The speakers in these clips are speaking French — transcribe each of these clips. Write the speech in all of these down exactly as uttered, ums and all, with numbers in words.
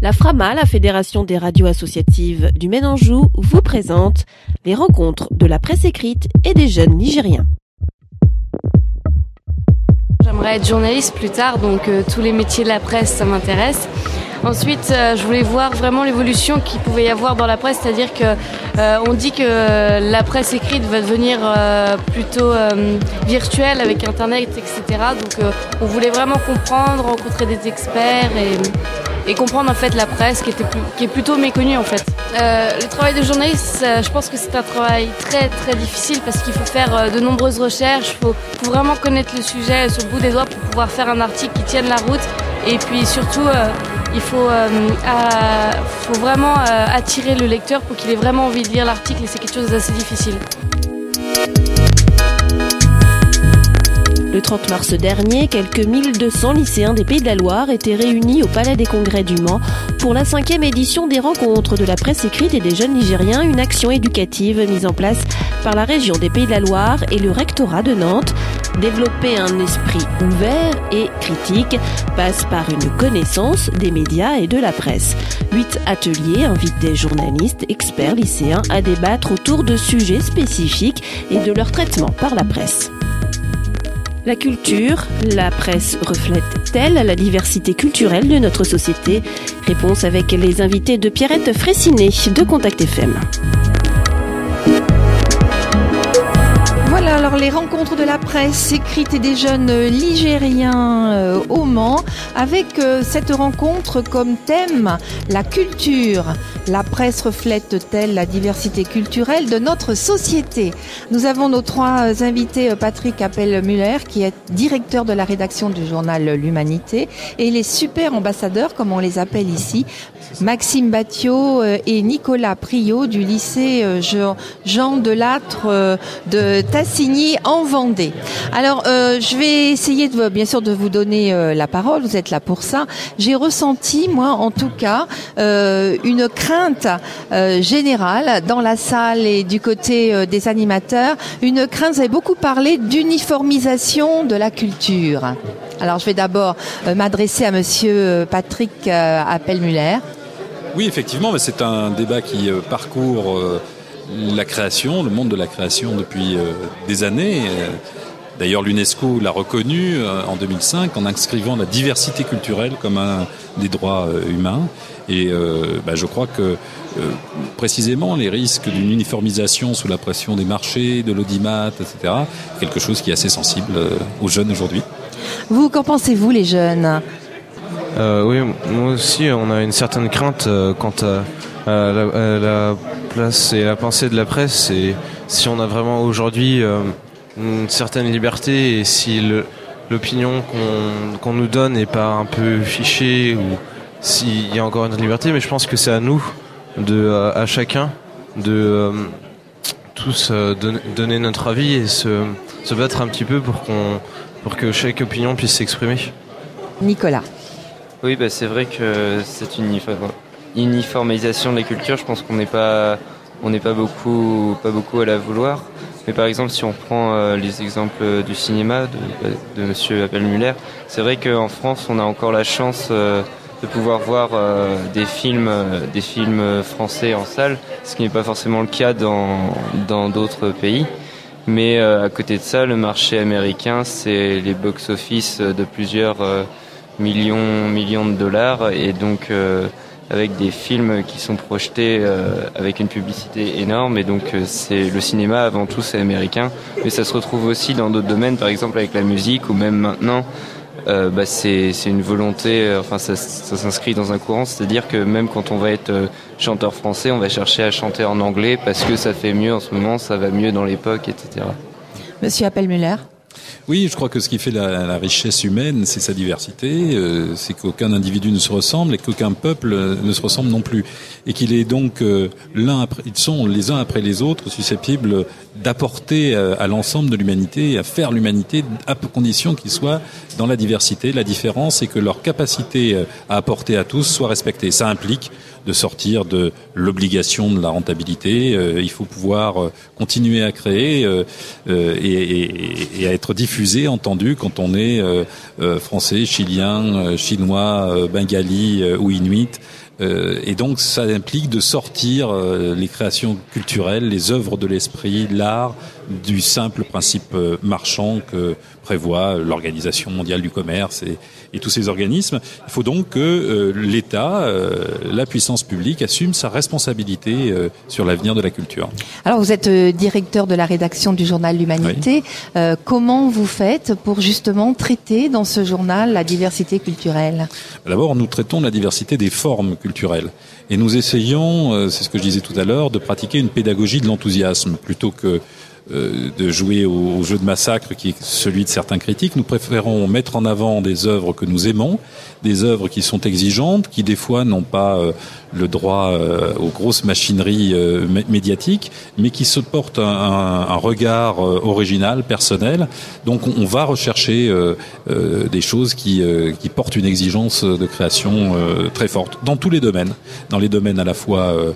La FRAMA, la Fédération des radios associatives du Maine-Anjou, vous présente les rencontres de la presse écrite et des jeunes Nigériens. J'aimerais être journaliste plus tard, donc euh, tous les métiers de la presse, ça m'intéresse. Ensuite, euh, je voulais voir vraiment l'évolution qu'il pouvait y avoir dans la presse, c'est-à-dire que euh, on dit que la presse écrite va devenir euh, plutôt euh, virtuelle avec Internet, et cetera. Donc, euh, on voulait vraiment comprendre, rencontrer des experts et, et comprendre en fait la presse qui était plus, qui est plutôt méconnue en fait. Euh, le travail de journaliste, euh, je pense que c'est un travail très très difficile parce qu'il faut faire euh, de nombreuses recherches, il faut, faut vraiment connaître le sujet sur le bout des doigts pour pouvoir faire un article qui tienne la route. Et puis surtout, euh, il faut, euh, à, faut vraiment euh, attirer le lecteur pour qu'il ait vraiment envie de lire l'article et c'est quelque chose d'assez difficile. Le trente mars dernier, quelques mille deux cents lycéens des Pays de la Loire étaient réunis au Palais des Congrès du Mans pour la cinquième édition des rencontres de la presse écrite et des jeunes Nigériens, une action éducative mise en place par la région des Pays de la Loire et le rectorat de Nantes. Développer un esprit ouvert et critique passe par une connaissance des médias et de la presse. Huit ateliers invitent des journalistes, experts, lycéens à débattre autour de sujets spécifiques et de leur traitement par la presse. La culture, la presse reflète-t-elle la diversité culturelle de notre société? Réponse avec les invités de Pierrette Fraissinet de Contact F M. Voilà, alors les rencontres de la presse écrite et des jeunes Ligériens euh, au Mans, avec euh, cette rencontre comme thème la culture. La presse reflète-t-elle la diversité culturelle de notre société? Nous avons nos trois invités, Patrick Appel-Muller, qui est directeur de la rédaction du journal L'Humanité, et les super ambassadeurs, comme on les appelle ici, Maxime Battiot et Nicolas Priot du lycée Jean Delattre de Tassigny en Vendée. Alors, euh, je vais essayer de, bien sûr de vous donner euh, la parole, vous êtes là pour ça. J'ai ressenti, moi en tout cas, euh, une crainte euh, générale dans la salle et du côté euh, des animateurs, une crainte, vous avez beaucoup parlé d'uniformisation de la culture. Alors, je vais d'abord euh, m'adresser à monsieur Patrick euh, Appel-Muller. Oui, effectivement, mais c'est un débat qui euh, parcourt euh, la création, le monde de la création depuis euh, des années. D'ailleurs, l'UNESCO l'a reconnu euh, en deux mille cinq en inscrivant la diversité culturelle comme un des droits euh, humains. Et euh, bah, je crois que euh, précisément les risques d'une uniformisation sous la pression des marchés, de l'audimat, et cetera, quelque chose qui est assez sensible euh, aux jeunes aujourd'hui. Vous, qu'en pensez-vous les jeunes ? Euh, oui, moi aussi, on a une certaine crainte euh, quant à, à, la, à la place et la pensée de la presse. Et si on a vraiment aujourd'hui euh, une certaine liberté et si le, l'opinion qu'on, qu'on nous donne n'est pas un peu fichée ou s'il y a encore une liberté, mais je pense que c'est à nous, de, à, à chacun, de euh, tous euh, don, donner notre avis et se, se battre un petit peu pour, qu'on, pour que chaque opinion puisse s'exprimer. Nicolas. Oui, bah c'est vrai que cette uniformisation de la culture, je pense qu'on n'est pas, on n'est pas beaucoup, pas beaucoup à la vouloir. Mais par exemple, si on prend euh, les exemples du cinéma de, de Monsieur Appel-Muller, c'est vrai qu'en France, on a encore la chance euh, de pouvoir voir euh, des films, euh, des films français en salle, ce qui n'est pas forcément le cas dans dans d'autres pays. Mais euh, à côté de ça, le marché américain, c'est les box-office de plusieurs euh, millions, millions de dollars, et donc euh, avec des films qui sont projetés euh, avec une publicité énorme, et donc euh, c'est le cinéma avant tout, c'est américain, mais ça se retrouve aussi dans d'autres domaines, par exemple avec la musique, ou même maintenant, euh, bah c'est c'est une volonté, euh, enfin ça, ça s'inscrit dans un courant, c'est-à-dire que même quand on va être euh, chanteur français, on va chercher à chanter en anglais parce que ça fait mieux en ce moment, ça va mieux dans l'époque, et cetera. Monsieur Appel-Muller. Oui, je crois que ce qui fait la, la richesse humaine, c'est sa diversité, euh, c'est qu'aucun individu ne se ressemble et qu'aucun peuple ne se ressemble non plus. Et qu'il est donc euh, l'un après, ils sont les uns après les autres susceptibles d'apporter euh, à l'ensemble de l'humanité, à faire l'humanité, à condition qu'ils soient dans la diversité, la différence, et que leur capacité euh, à apporter à tous soit respectée. Ça implique de sortir de l'obligation de la rentabilité. Euh, il faut pouvoir euh, continuer à créer euh, euh, et, et, et à être diffusé, entendu, quand on est euh, euh, français, chilien, euh, chinois, euh, bengali euh, ou inuit. Euh, et donc ça implique de sortir euh, les créations culturelles, les œuvres de l'esprit, l'art, du simple principe euh, marchand que prévoit l'Organisation mondiale du commerce et, et tous ces organismes. Il faut donc que euh, l'État, euh, la puissance publique, assume sa responsabilité euh, sur l'avenir de la culture. Alors vous êtes euh, directeur de la rédaction du journal L'Humanité. Oui. Euh, comment vous faites pour justement traiter dans ce journal la diversité culturelle ? D'abord, nous traitons la diversité des formes culturelles. Et nous essayons, euh, c'est ce que je disais tout à l'heure, de pratiquer une pédagogie de l'enthousiasme plutôt que euh, de jouer au, au jeu de massacre qui est celui de certains critiques. Nous préférons mettre en avant des œuvres que nous aimons, des œuvres qui sont exigeantes, qui des fois n'ont pas euh, le droit euh, aux grosses machineries euh, médiatiques, mais qui se portent un, un, un regard euh, original, personnel. Donc on, on va rechercher euh, euh, des choses qui, euh, qui portent une exigence de création euh, très forte, dans tous les domaines. Dans les domaines à la fois, euh,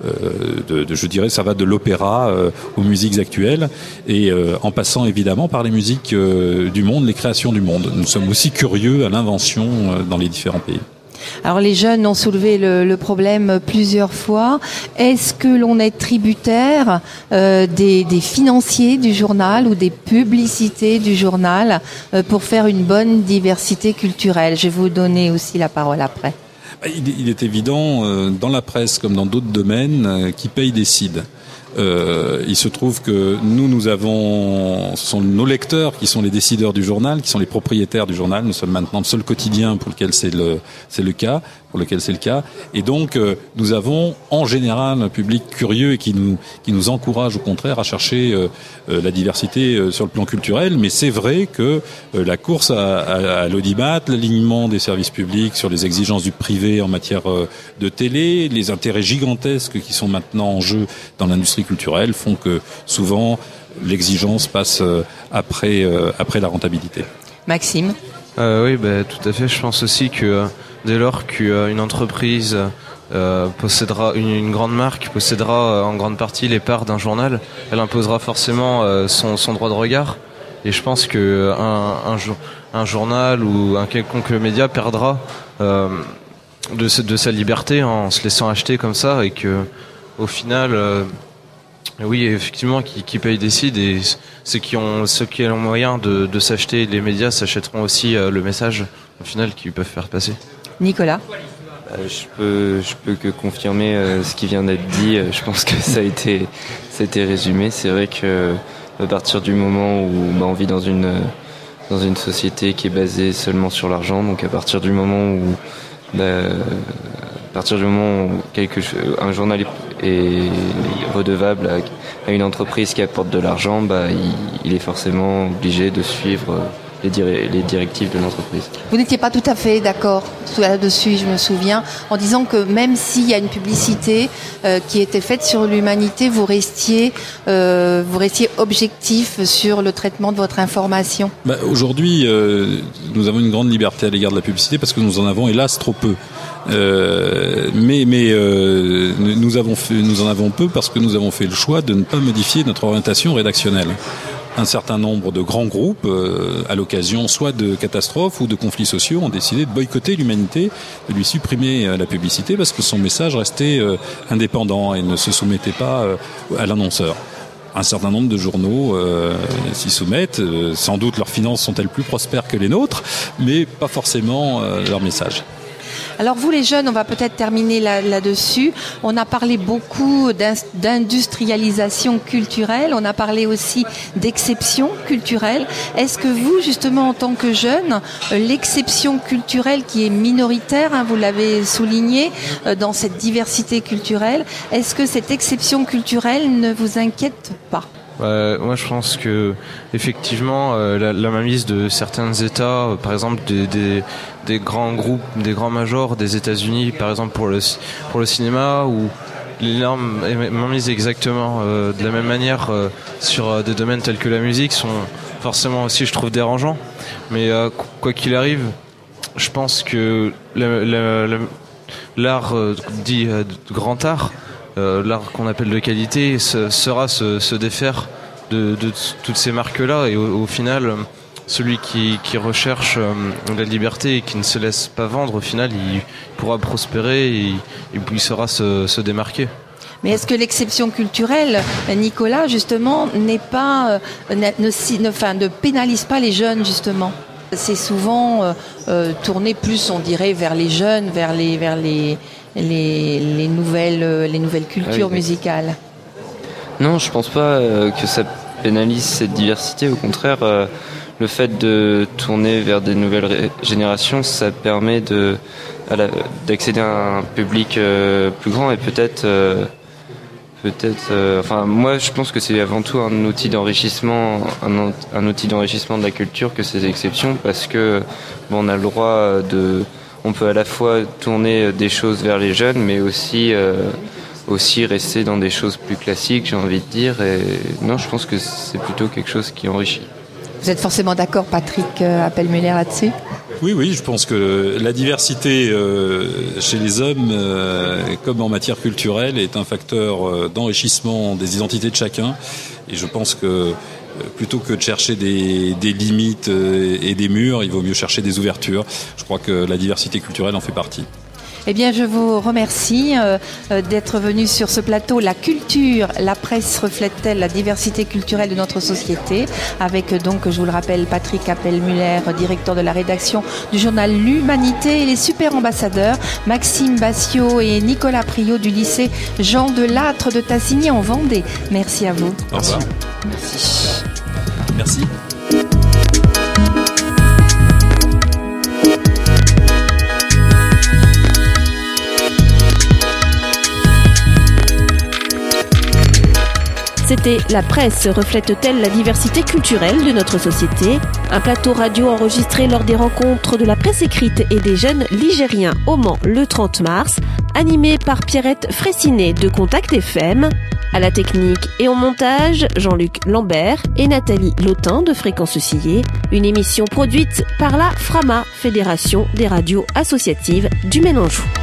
de, de, je dirais, ça va de l'opéra euh, aux musiques actuelles, et euh, en passant évidemment par les musiques euh, du monde, les créations du monde. Nous sommes aussi curieux à l'invention euh, dans les différents pays. Alors les jeunes ont soulevé le, le problème plusieurs fois. Est-ce que l'on est tributaire euh, des, des financiers du journal ou des publicités du journal euh, pour faire une bonne diversité culturelle ? Je vais vous donner aussi la parole après. Il, il est évident, euh, dans la presse comme dans d'autres domaines, euh, qui paye décide. Euh, il se trouve que nous, nous avons, ce sont nos lecteurs qui sont les décideurs du journal, qui sont les propriétaires du journal. Nous sommes maintenant le seul quotidien pour lequel c'est le, c'est le cas, pour lequel c'est le cas. Et donc, euh, nous avons en général un public curieux et qui nous, qui nous encourage au contraire à chercher euh, euh, la diversité euh, sur le plan culturel. Mais c'est vrai que euh, la course à, à, à l'audimat, l'alignement des services publics sur les exigences du privé en matière euh, de télé, les intérêts gigantesques qui sont maintenant en jeu dans l'industrie culturelle font que souvent l'exigence passe après euh, après la rentabilité. Maxime. Euh, oui, bah, tout à fait. Je pense aussi que euh, dès lors qu'une entreprise euh, possédera une, une grande marque possédera euh, en grande partie les parts d'un journal, elle imposera forcément euh, son, son droit de regard. Et je pense que un, un, un journal ou un quelconque média perdra euh, de, de sa liberté en se laissant acheter comme ça, et que au final euh, oui, effectivement, qui, qui paye décide, et ceux qui ont ceux qui ont moyen de, de s'acheter les médias s'achèteront aussi euh, le message au final qu'ils peuvent faire passer. Nicolas. Euh, je peux je peux que confirmer euh, ce qui vient d'être dit. Euh, je pense que ça a été ça a été résumé. C'est vrai que à partir du moment où bah, on vit dans une dans une société qui est basée seulement sur l'argent, donc à partir du moment où bah, à partir du moment où quelque un journal est est redevable à, à une entreprise qui apporte de l'argent, bah, il, il est forcément obligé de suivre les, dir- les directives de l'entreprise. Vous n'étiez pas tout à fait d'accord là-dessus, je me souviens, en disant que même s'il y a une publicité euh, qui était faite sur l'Humanité, vous restiez, euh, vous restiez objectif sur le traitement de votre information. Bah, aujourd'hui, euh, nous avons une grande liberté à l'égard de la publicité parce que nous en avons hélas trop peu. Euh, mais mais euh, nous avons fait, nous en avons peu parce que nous avons fait le choix de ne pas modifier notre orientation rédactionnelle. Un certain nombre de grands groupes, euh, à l'occasion soit de catastrophes ou de conflits sociaux, ont décidé de boycotter l'Humanité, de lui supprimer euh, la publicité parce que son message restait euh, indépendant et ne se soumettait pas euh, à l'annonceur. Un certain nombre de journaux euh, s'y soumettent. Euh, sans doute leurs finances sont-elles plus prospères que les nôtres, mais pas forcément euh, leur message. Alors vous les jeunes, on va peut-être terminer là, là-dessus. On a parlé beaucoup d'industrialisation culturelle, on a parlé aussi d'exception culturelle. Est-ce que vous, justement, en tant que jeune, l'exception culturelle qui est minoritaire, hein, vous l'avez souligné, dans cette diversité culturelle, est-ce que cette exception culturelle ne vous inquiète pas ? Euh, moi, je pense que effectivement, euh, la, la mainmise de certains États, euh, par exemple des, des, des grands groupes, des grands majors des États-Unis, par exemple pour le pour le cinéma, ou l'énorme mainmise exactement euh, de la même manière euh, sur euh, des domaines tels que la musique, sont forcément aussi, je trouve, dérangeants. Mais euh, quoi qu'il arrive, je pense que la, la, la, l'art euh, dit euh, grand art. Euh, l'art qu'on appelle de qualité ce, sera se, se défaire de, de toutes ces marques-là, et au, au final celui qui, qui recherche euh, la liberté et qui ne se laisse pas vendre, au final, il pourra prospérer et il, il saura se, se démarquer. Mais est-ce que l'exception culturelle, Nicolas, justement, n'est pas, euh, ne, ne, enfin, ne pénalise pas les jeunes, justement ? C'est souvent euh, euh, tourné plus, on dirait, vers les jeunes, vers les, vers les, les, les nouvelles, les nouvelles cultures ah oui, musicales. Non, je pense pas euh, que ça pénalise cette diversité. Au contraire, euh, le fait de tourner vers des nouvelles ré- générations, ça permet de, à la, d'accéder à un public euh, plus grand et peut-être... Euh, Peut-être. Euh, enfin, moi, je pense que c'est avant tout un outil d'enrichissement, un, un outil d'enrichissement de la culture que ces exceptions, parce que bon, on a le droit de, on peut à la fois tourner des choses vers les jeunes, mais aussi euh, aussi rester dans des choses plus classiques, j'ai envie de dire. Et non, je pense que c'est plutôt quelque chose qui enrichit. Vous êtes forcément d'accord, Patrick Appel-Muller, là-dessus ? Oui, oui, je pense que la diversité euh, chez les hommes, euh, comme en matière culturelle, est un facteur euh, d'enrichissement des identités de chacun. Et je pense que euh, plutôt que de chercher des, des limites euh, et des murs, il vaut mieux chercher des ouvertures. Je crois que la diversité culturelle en fait partie. Eh bien, je vous remercie euh, d'être venu sur ce plateau. La culture, la presse reflète-t-elle la diversité culturelle de notre société ? Avec donc, je vous le rappelle, Patrick Appel-Muller, directeur de la rédaction du journal L'Humanité, et les super ambassadeurs Maxime Bassiot et Nicolas Priot du lycée Jean de Lattre de Tassigny en Vendée. Merci à vous. Au revoir. Merci. Merci. C'était La presse reflète-t-elle la diversité culturelle de notre société ? Un plateau radio enregistré lors des rencontres de la presse écrite et des jeunes ligériens au Mans le trente mars, animé par Pierrette Fraissinet de Contact F M. À la technique et au montage, Jean-Luc Lambert et Nathalie Lautin de Fréquence Sillé. Une émission produite par la FRAMA, Fédération des radios associatives du Ménanjou.